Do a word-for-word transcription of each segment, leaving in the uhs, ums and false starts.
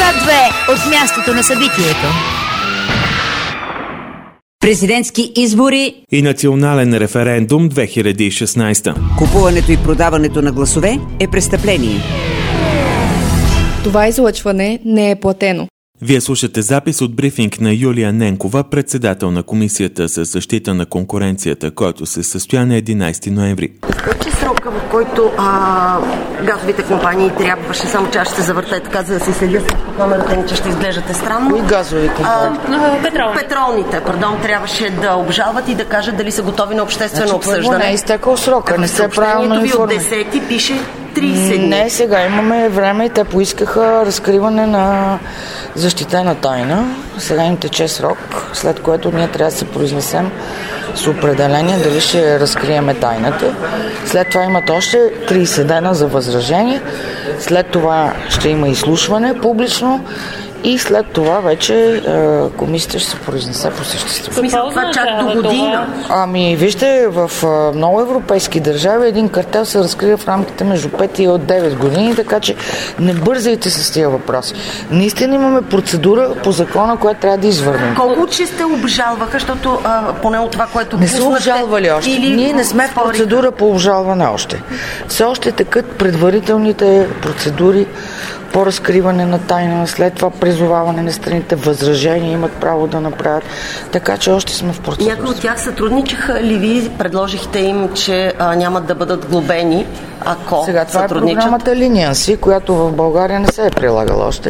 Свят две от мястото на събитието. Президентски избори и национален референдум две хиляди и шестнадесета. Купуването и продаването на гласове е престъпление. Това излъчване не е платено. Вие слушате запис от брифинг на Юлия Ненкова, председател на Комисията за защита на конкуренцията, който се състоя на единадесети ноември. Кой е срока, в който а, газовите компании трябваше, само че аз ще завърта така, за да си следя с номерата ни, че ще изглеждате странно. Кои газови компании? А, Петролни. Петролните, пардон, трябваше да обжалват и да кажат дали са готови на обществено значи, обсъждане. Не е изтекал срока, не се правилно ви от информира. десети пише тридесет дни. Не, сега имаме време и те поискаха разкриване на защитена тайна. Сега им тече срок, след което ние трябва да се произнесем с определение дали ще разкриеме тайната. След това имат още тридесет дена за възражение. След това ще има изслушване публично и след това вече е, комисията ще се произнесе по същество. Смисъл, това чак до година. Ами, вижте, в е, много европейски държави един картел се разкрива в рамките между пет и девет години, така че не бързайте с тия въпроси. Наистина имаме процедура по закона, която трябва да извърнем. Колко че сте обжалваха, защото а, поне от това, което не са обжалвали още. Или Ние не сме в процедура по обжалване още. Все още текат предварителните процедури по разкриване на тайна, след това призоваване на страните, възражения имат право да направят, така че още сме в процедура. Някои от тях сътрудничаха ли ви? Предложихте им, че а, нямат да бъдат глобени, ако Сега това сътрудничат? Е програмата Линианси, която в България не се е прилагала още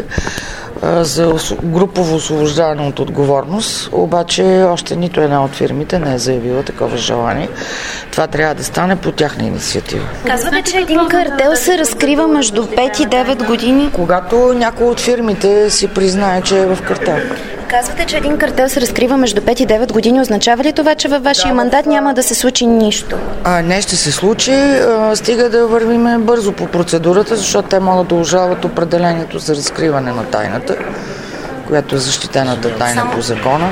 за групово освобождаване от отговорност, обаче още нито една от фирмите не е заявила такова желание. Това трябва да стане по тяхна инициатива. Казвате, че един картел се разкрива между пет и девет години. Когато някой от фирмите си признае, че е в картел. Казвате, че един картел се разкрива между пет и девет години. Означава ли това, че във вашия да, мандат няма да се случи нищо? А, не ще се случи. А, стига да вървиме бързо по процедурата, защото те могат да обжалват определението за разкриване на тайната, която е защитената тайна по закона,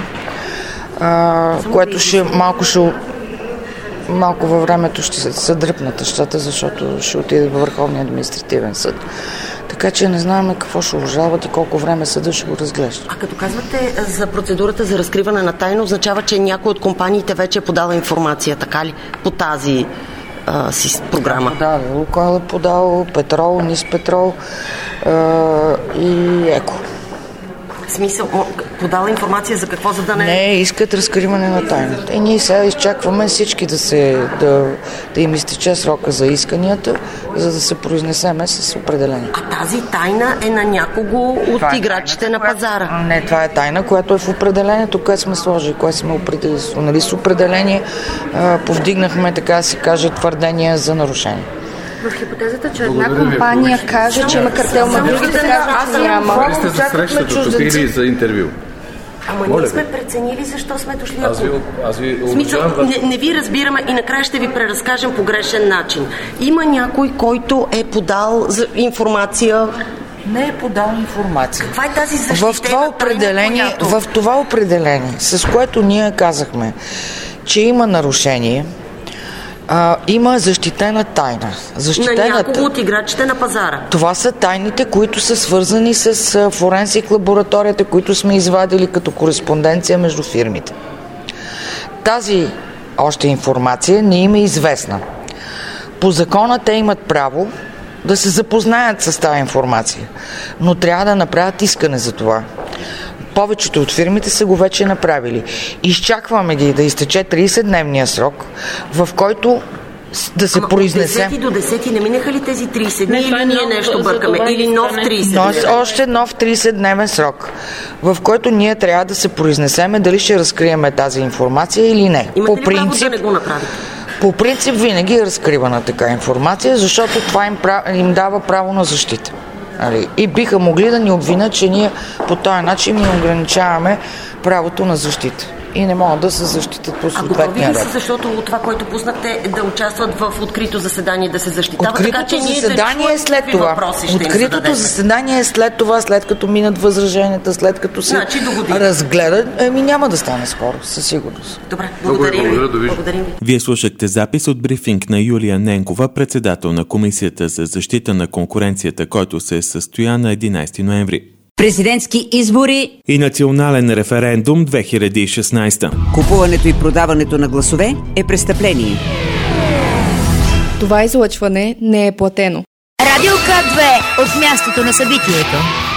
а, което ще малко ще малко във времето ще се дръпнат нещата, защото ще отиде във Върховния административен съд. Така че не знаем какво ще обжалват и колко време съда ще го разглежда. А като казвате за процедурата за разкриване на тайна, означава, че някой от компаниите вече е подала информация, така ли, по тази а, си програма? Да, Лукойл е подал, Петрол, Низ Петрол а, и Еко. В смисъл, подала информация за какво, за да не... Не, искат разкриване на тайната. И ние сега изчакваме всички да, се, да, да им изтече срока за исканията, за да се произнесеме с определение. А тази тайна е на някого от това играчите е тайна, на пазара? Която, не, това е тайна, която е в определението, което сме сложили, което сме определили. Нали, с определение а, повдигнахме, така да се каже, твърдения за нарушение. В хипотезата, че една компания каже, че има картел, на другите кажат, че няма. Вие сте за срещата тук или за интервю? Ама ние сме преценили защо сме дошли. Аз ви, аз ви смисъл, не, не ви разбираме и накрая ще ви преразкажем по грешен начин. Има някой, който е подал за информация. Не е подал информация. Каква е тази защитена в това определение, тайна, която... в това определение, с което ние казахме, че има нарушение, А, има защитена тайна. Защитената... На някого от играчите на пазара. Това са тайните, които са свързани с а, форенсик лабораторията, които сме извадили като кореспонденция между фирмите. Тази още информация не им е известна. По закона те имат право да се запознаят с тази информация, но трябва да направят искане за това. Повечето от фирмите са го вече направили. Изчакваме ги да изтече тридесетдневния срок, в който да се Ама произнесем. От десети до десети не минаха ли тези тридесет дни или ние нещо бъркаме? Или нов тридесет дни? Но още нов тридесетдневен срок, в който ние трябва да се произнесеме дали ще разкриеме тази информация или не. Имате по ли принцип, право да не го направите? По принцип винаги е разкривана така информация, защото това им, прав... им дава право на защита. И биха могли да ни обвинят, че ние по този начин ни ограничаваме правото на защита и не могат да се защитят по съответния ред. А защото от това, което пуснахте, да участват в открито заседание, да се защитават. Откритото така, че заседание да е след това. Откритото заседание е след това, след като минат възраженията, след като се значи, разгледат. Еми няма да стане скоро, със сигурност. Добре, благодарим ви. Благодарим. Вие слушахте запис от брифинг на Юлия Ненкова, председател на Комисията за защита на конкуренцията, който се състоя на единадесети ноември. Президентски избори и национален референдум две хиляди и шестнадесета. Купуването и продаването на гласове е престъпление. Това излъчване не е платено. Радио К две от мястото на събитието.